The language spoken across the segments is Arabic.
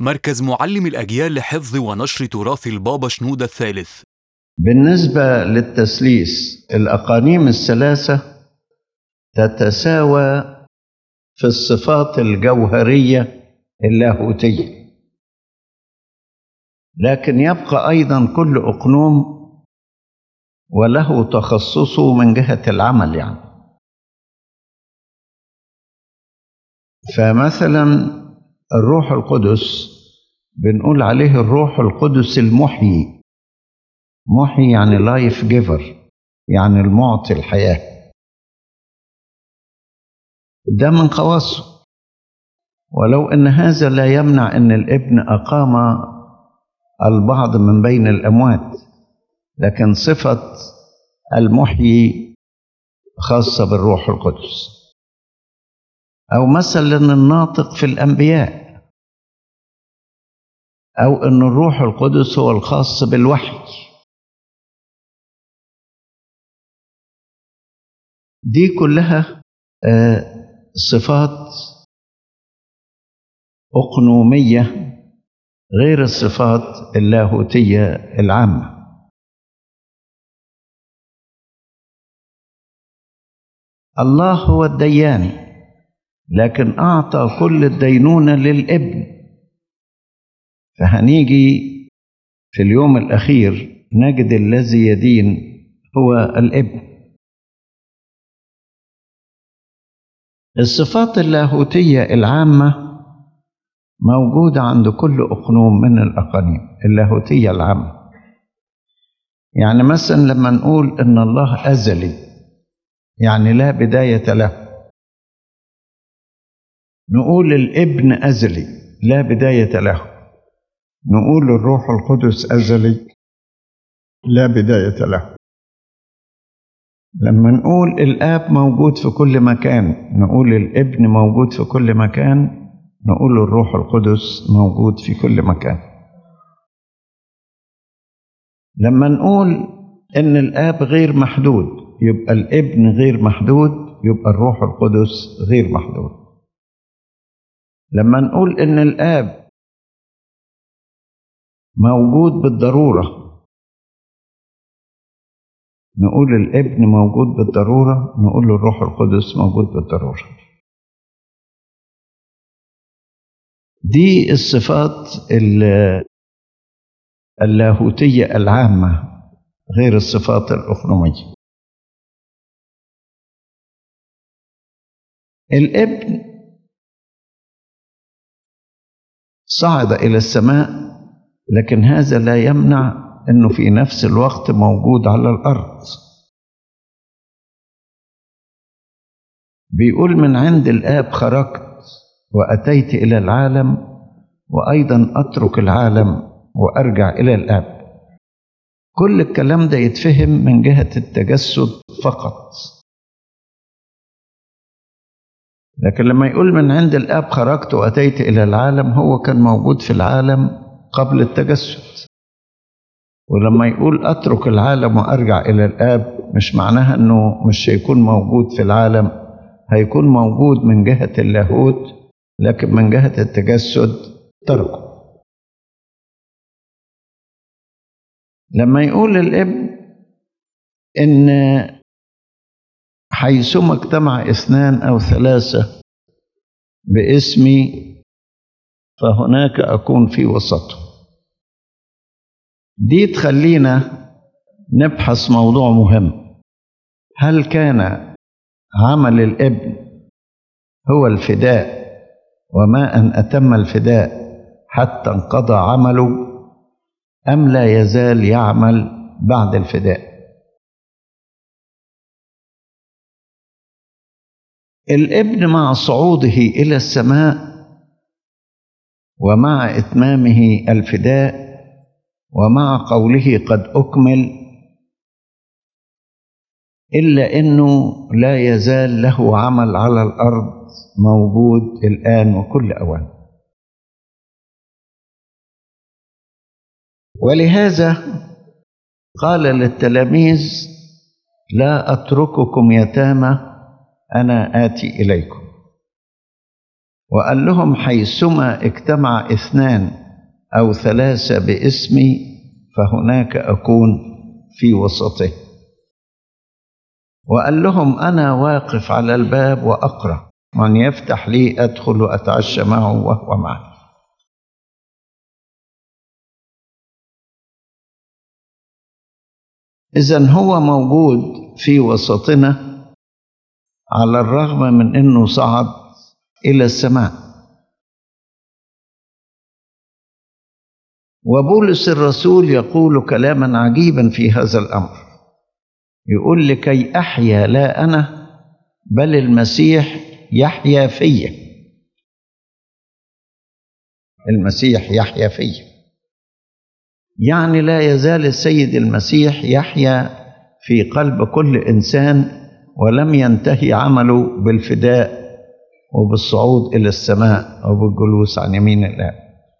مركز معلم الأجيال لحفظ ونشر تراث البابا شنودة الثالث. بالنسبة للتثليث، الأقانيم الثلاثة تتساوى في الصفات الجوهرية اللاهوتية، لكن يبقى أيضا كل أقنوم وله تخصصه من جهة العمل. فمثلا الروح القدس بنقول عليه الروح القدس المحيي. محيي يعني لايف جيفر، يعني المعطي الحياة. ده من خواصه، ولو ان هذا لا يمنع ان الابن اقام البعض من بين الاموات، لكن صفة المحيي خاصة بالروح القدس. او مثلا الناطق في الانبياء، او ان الروح القدس هو الخاص بالوحي. دي كلها صفات أقنومية غير الصفات اللاهوتية العامة. الله هو الديان، لكن أعطى كل الدينونة للابن. فهنيجي في اليوم الأخير نجد الذي يدين هو الابن. الصفات اللاهوتية العامة موجودة عند كل أقنوم من الأقانيم اللاهوتية العامة. يعني مثلا لما نقول إن الله أزلي، يعني لا بداية له. نقول الابن أزلي لا بداية له. نقول الروح القدس أزلي لا بداية له. لما نقول الآب موجود في كل مكان، نقول الابن موجود في كل مكان، نقول الروح القدس موجود في كل مكان. لما نقول إن الآب غير محدود، يبقى الابن غير محدود، يبقى الروح القدس غير محدود. لما نقول إن الآب موجود بالضرورة، نقول الابن موجود بالضرورة، نقول الروح القدس موجود بالضرورة. دي الصفات اللاهوتية العامة غير الصفات الأقنومية. الابن صعد إلى السماء، لكن هذا لا يمنع أنه في نفس الوقت موجود على الأرض. بيقول من عند الآب خرجت وأتيت إلى العالم، وأيضا أترك العالم وأرجع إلى الآب. كل الكلام ده يتفهم من جهة التجسد فقط. لكن لما يقول من عند الآب خرجت وأتيت إلى العالم، هو كان موجود في العالم قبل التجسد. ولما يقول أترك العالم وأرجع إلى الآب، مش معناها أنه مش هيكون موجود في العالم، هيكون موجود من جهة اللاهوت، لكن من جهة التجسد تركه. لما يقول الابن إن حيثما اجتمع 2 أو 3 باسمي فهناك أكون في وسطهم، دي تخلينا نبحث موضوع مهم. هل كان عمل الابن هو الفداء، وما أن أتم الفداء حتى انقضى عمله، أم لا يزال يعمل بعد الفداء؟ الابن مع صعوده إلى السماء ومع إتمامه الفداء ومع قوله قد أكمل، إلا أنه لا يزال له عمل على الأرض موجود الآن وكل أوان. ولهذا قال للتلاميذ لا أترككم يتامى، أنا آتي إليكم. وقال لهم حيثما اجتمع 2 أو 3 باسمي فهناك أكون في وسطه. وقال لهم أنا واقف على الباب وأقرأ، من يفتح لي أدخل وأتعشى معه وهو معي. إذن هو موجود في وسطنا على الرغم من أنه صعد إلى السماء. وبولس الرسول يقول كلاما عجيبا في هذا الأمر، يقول لكي أحيا لا أنا بل المسيح يحيا فيا. المسيح يحيا فيا، يعني لا يزال السيد المسيح يحيا في قلب كل إنسان، ولم ينتهي عمله بالفداء وبالصعود إلى السماء أو بالجلوس عن يمين الله.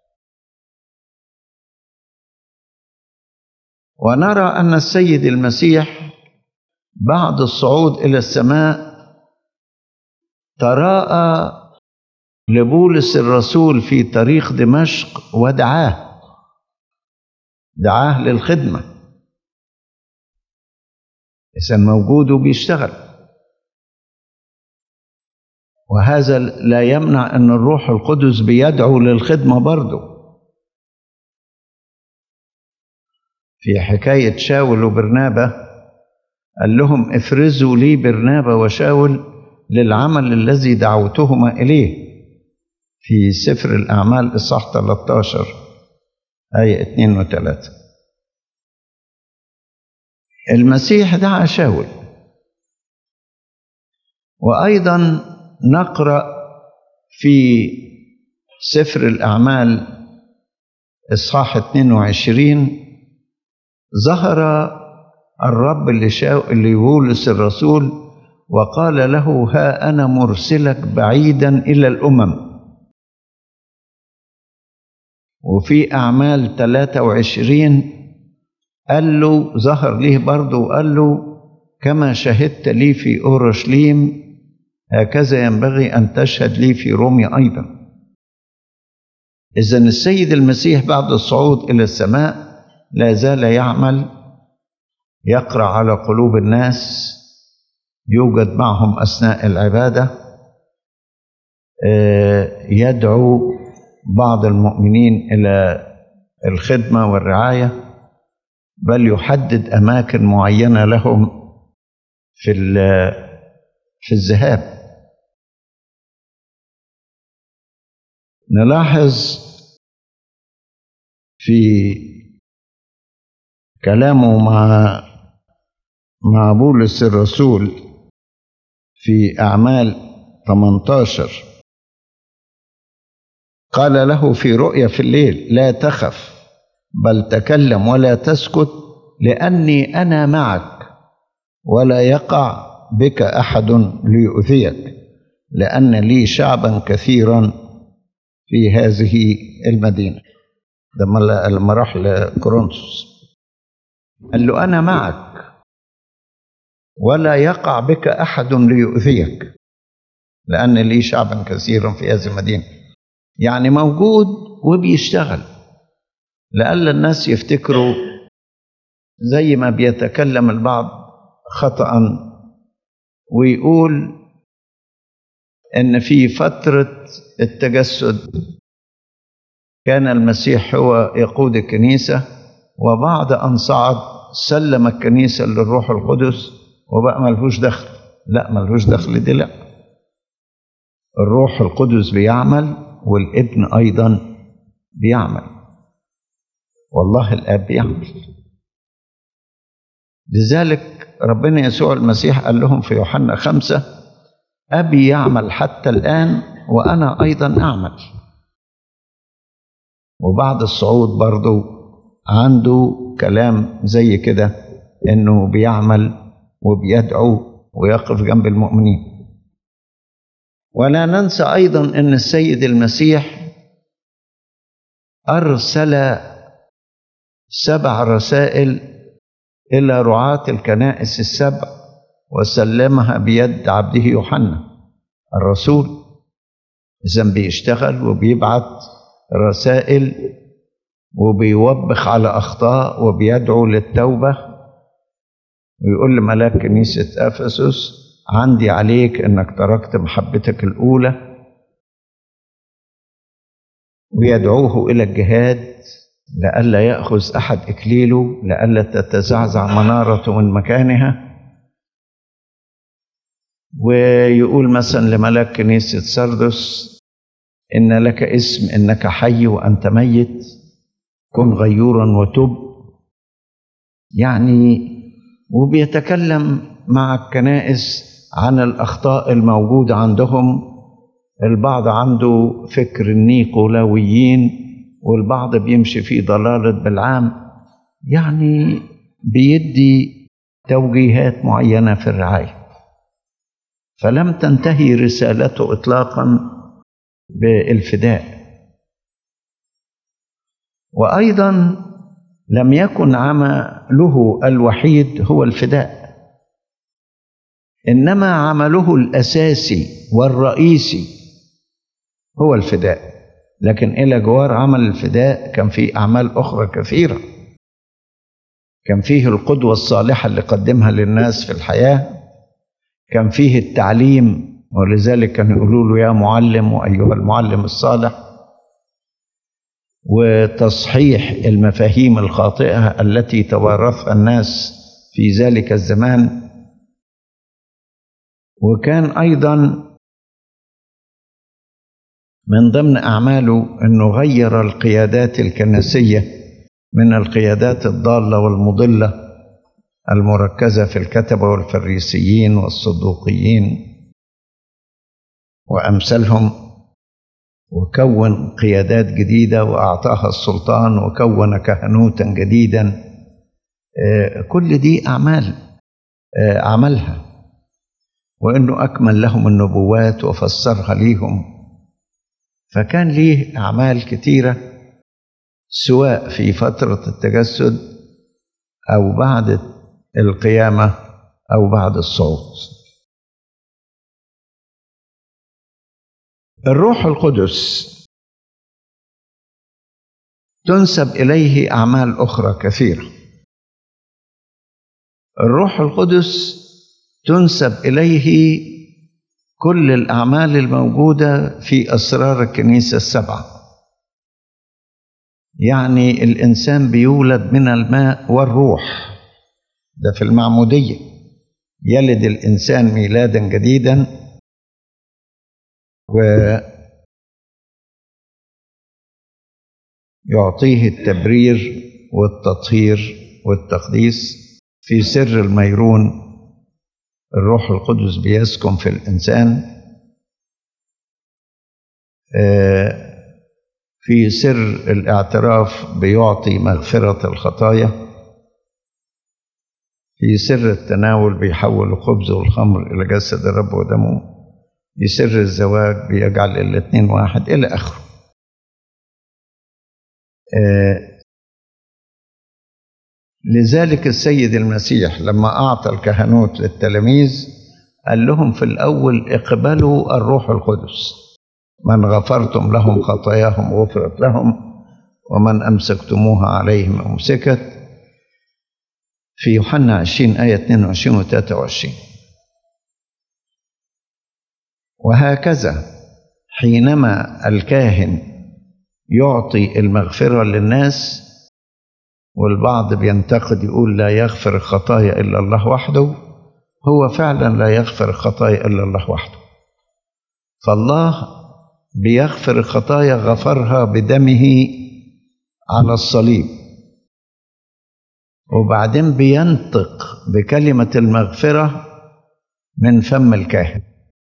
ونرى أن السيد المسيح بعد الصعود إلى السماء تراءى لبولس الرسول في طريق دمشق ودعاه للخدمة. إذن موجود وبيشتغل، وهذا لا يمنع أن الروح القدس بيدعو للخدمة برضه. في حكاية شاول وبرنابا قال لهم افرزوا لي برنابا وشاول للعمل الذي دعوتهما إليه، في سفر الأعمال إصحاح 13 آية 2 و3. المسيح دعا شاول. وأيضا نقرأ في سفر الأعمال إصحاح 22 ظهر الرب لبولس الرسول وقال له ها أنا مرسلك بعيدا إلى الأمم. وفي أعمال 23 قال له ظهر ليه برضه وقال له كما شهدت لي في أورشليم هكذا ينبغي أن تشهد لي في روميا أيضا. إذن السيد المسيح بعد الصعود إلى السماء لا زال يعمل، يقرأ على قلوب الناس، يوجد معهم أثناء العبادة، يدعو بعض المؤمنين إلى الخدمة والرعاية، بل يحدد أماكن معينة لهم في الذهاب. نلاحظ في كلامه مع بولس الرسول في أعمال 18 قال له في رؤيا في الليل لا تخف بل تكلم ولا تسكت لأني أنا معك ولا يقع بك أحد ليؤذيك لأن لي شعبا كثيرا في هذه المدينة. ده لما راح لكورنثوس قال له أنا معك ولا يقع بك أحد ليؤذيك لأن لي شعبا كثيرا في هذه المدينة. يعني موجود وبيشتغل، لألا الناس يفتكروا زي ما بيتكلم البعض خطأ ويقول إن في فترة التجسد كان المسيح هو يقود الكنيسة، وبعد أن صعد سلم الكنيسة للروح القدس وبقى ملهوش دخل. لا، ملهوش دخل دي لا، الروح القدس بيعمل والابن أيضا بيعمل، والله الآب بيعمل. لذلك ربنا يسوع المسيح قال لهم في يوحنا 5 أبي يعمل حتى الآن وأنا أيضا أعمل. وبعد الصعود برضو عنده كلام زي كده إنه بيعمل وبيدعو ويقف جنب المؤمنين. ولا ننسى أيضا أن السيد المسيح أرسل 7 رسائل إلى رعاة الكنائس ال7 وسلمها بيد عبده يوحنا الرسول. إذن بيشتغل وبيبعت رسائل وبيوبخ على أخطاء وبيدعو للتوبة، ويقول لملاك كنيسة أفسس: عندي عليك أنك تركت محبتك الأولى، ويدعوه إلى الجهاد لئلا يأخذ أحد إكليله، لئلا تتزعزع منارته من مكانها. ويقول مثلا لملاك كنيسة سردس: إن لك اسم إنك حي وأنت ميت، كن غيورا وتب. يعني وبيتكلم مع الكنائس عن الأخطاء الموجودة عندهم. البعض عنده فكر النيقولاويين، والبعض بيمشي في ضلالة بالعام. يعني بيدي توجيهات معينة في الرعاية. فلم تنتهي رسالته إطلاقا بالفداء. وأيضا لم يكن عمله الوحيد هو الفداء، إنما عمله الأساسي والرئيسي هو الفداء. لكن إلى جوار عمل الفداء كان فيه أعمال أخرى كثيرة. كان فيه القدوة الصالحة اللي قدمها للناس في الحياة، كان فيه التعليم، ولذلك كانوا يقولوا له يا معلم وأيها المعلم الصالح، وتصحيح المفاهيم الخاطئة التي توارثها الناس في ذلك الزمان. وكان أيضا من ضمن أعماله أنه غير القيادات الكنسية من القيادات الضالة والمضلة المركزة في الكتبة والفريسيين والصدوقيين وأمثالهم، وكون قيادات جديدة وأعطاها السلطان، وكون كهنوتا جديدا. كل دي أعمال عملها، وأنه أكمل لهم النبوات وفسرها ليهم. فكان ليه أعمال كتيرة سواء في فترة التجسد أو بعد القيامة أو بعد الصعود. الروح القدس تنسب إليه أعمال أخرى كثيرة. الروح القدس تنسب إليه كل الأعمال الموجودة في أسرار الكنيسة السبعة. يعني الإنسان بيولد من الماء والروح، ده في المعمودية. يلد الإنسان ميلادا جديدا، ويعطيه التبرير والتطهير والتقديس. في سر الميرون الروح القدس بيسكن في الإنسان. في سر الاعتراف بيعطي مغفرة الخطايا. في سر التناول بيحول الخبز والخمر إلى جسد الرب ودمه. في سر الزواج بيجعل الاثنين واحد، إلى آخره. لذلك السيد المسيح لما أعطى الكهنوت للتلاميذ قال لهم في الأول: اقبلوا الروح القدس، من غفرتم لهم خطاياهم غفرت لهم، ومن أمسكتموها عليهم أمسكت. في يوحنا 20 آية 22 و 23. وهكذا حينما الكاهن يعطي المغفرة للناس، والبعض بينتقد يقول لا يغفر الخطايا إلا الله وحده، هو فعلا لا يغفر الخطايا إلا الله وحده. فالله بيغفر الخطايا، غفرها بدمه على الصليب، وبعدين بينطق بكلمة المغفرة من فم الكاهن.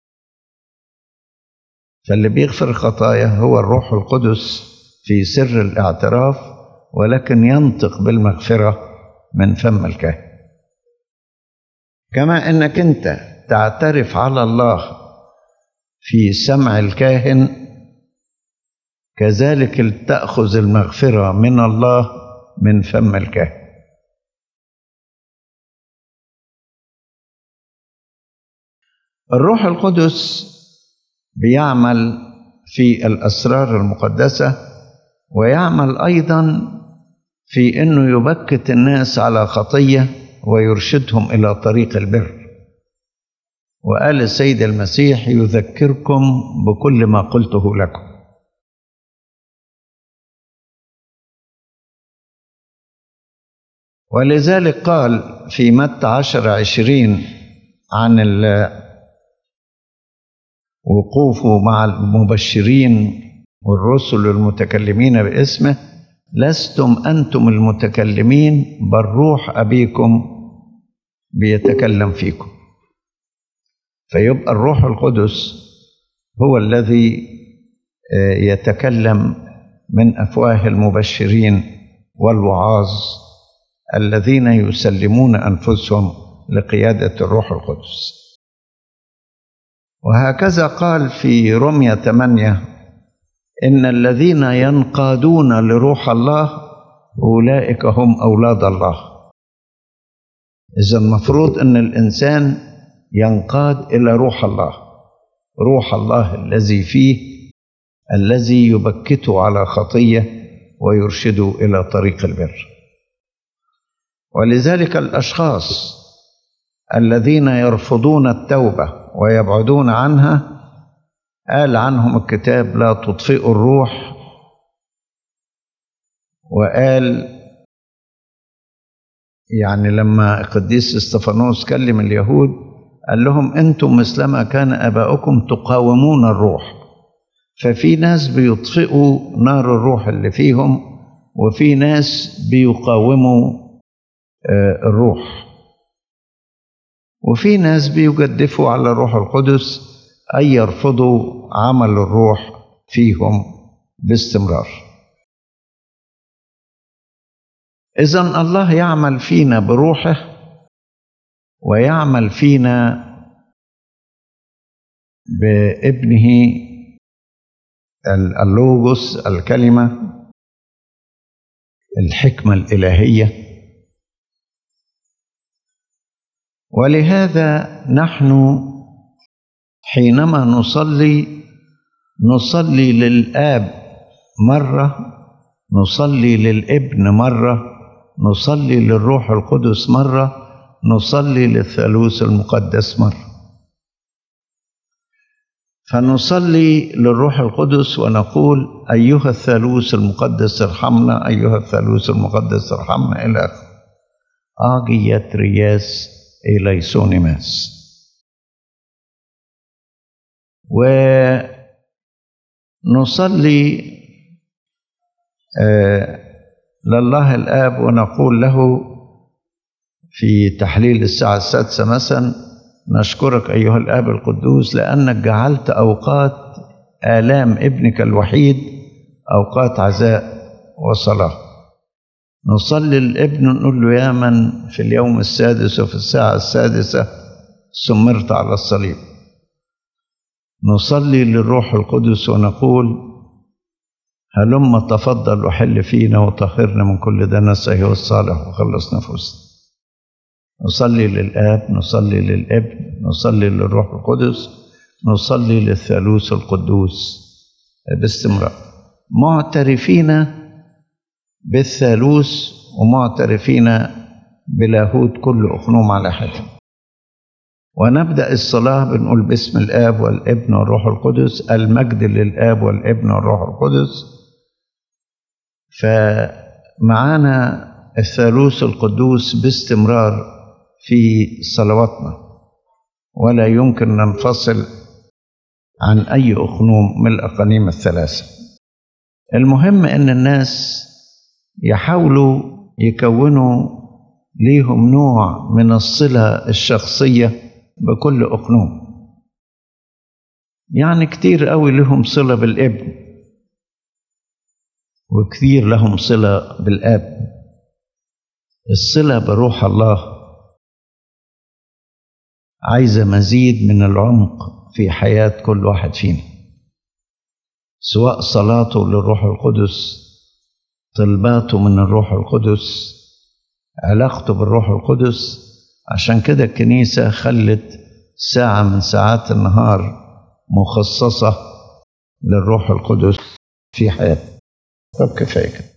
فاللي بيغفر الخطايا هو الروح القدس في سر الاعتراف، ولكن ينطق بالمغفرة من فم الكاهن. كما أنك أنت تعترف على الله في سمع الكاهن، كذلك تأخذ المغفرة من الله من فم الكاهن. الروح القدس بيعمل في الأسرار المقدسة، ويعمل أيضا في أنه يبكت الناس على خطية ويرشدهم إلى طريق البر. وقال السيد المسيح: يذكركم بكل ما قلته لكم. ولذلك قال في متى 10:20 عن وقوفه مع المبشرين والرسل المتكلمين باسمه: لستم أنتم المتكلمين بل روح أبيكم بيتكلم فيكم. فيبقى الروح القدس هو الذي يتكلم من أفواه المبشرين والوعاظ الذين يسلمون أنفسهم لقيادة الروح القدس. وهكذا قال في رمية 8: إن الذين ينقادون لروح الله أولئك هم أولاد الله. إذا المفروض أن الإنسان ينقاد إلى روح الله، روح الله الذي فيه، الذي يبكته على خطية ويرشده إلى طريق البر. ولذلك الأشخاص الذين يرفضون التوبة ويبعدون عنها قال عنهم الكتاب: لا تطفئوا الروح. وقال يعني لما القديس استفانوس كلم اليهود قال لهم: أنتم مثلما كان آباؤكم تقاومون الروح. ففي ناس بيطفئوا نار الروح اللي فيهم، وفي ناس بيقاوموا الروح، وفي ناس بيجدفوا على الروح القدس أي يرفضوا عمل الروح فيهم باستمرار. إذن الله يعمل فينا بروحه، ويعمل فينا بابنه اللوغوس، الكلمة، الحكمة الإلهية. ولهذا نحن حينما نصلي للآب مرة، نصلي للابن مرة، نصلي للروح القدس مرة، نصلي للثالوث المقدس مرة. فنصلي للروح القدس ونقول: أيها الثالوث المقدس ارحمنا، أيها الثالوث المقدس ارحمنا، إلى آخره. آجيت رياس إليسونيماس. ونصلي لله الآب ونقول له في تحليل الساعة 6 مثلا: نشكرك أيها الآب القدوس لأنك جعلت أوقات آلام ابنك الوحيد أوقات عزاء وصلاة. نصلي للابن نقول له: يا من في اليوم السادس وفي الساعة 6 سمرت على الصليب. نصلي للروح القدس ونقول: هلم تفضل وحل فينا وطهرنا من كل دنس أيها الصالح وخلص نفوسنا. نصلي للآب، نصلي للابن، نصلي للروح القدس، نصلي للثالوث القدوس باستمرار، معترفين بالثالوث ومعترفين بلاهوت كل أقنوم على حد. ونبدأ الصلاة بنقول: باسم الآب والابن والروح القدس، المجد للآب والابن والروح القدس. فمعانا الثالوث القدوس باستمرار في صلواتنا، ولا يمكن ننفصل عن أي أقنوم من الأقانيم الثلاثة. المهم أن الناس يحاولوا يكونوا ليهم نوع من الصلة الشخصية بكل أقنوم. يعني كتير قوي لهم صلة بالابن، وكثير لهم صلة بالآب. الصلة بروح الله عايزة مزيد من العمق في حياة كل واحد فينا، سواء صلاته للروح القدس، طلباته من الروح القدس، علاقته بالروح القدس. عشان كده الكنيسة خلت ساعة من ساعات النهار مخصصة للروح القدس في حياتنا. طب كفاية كده.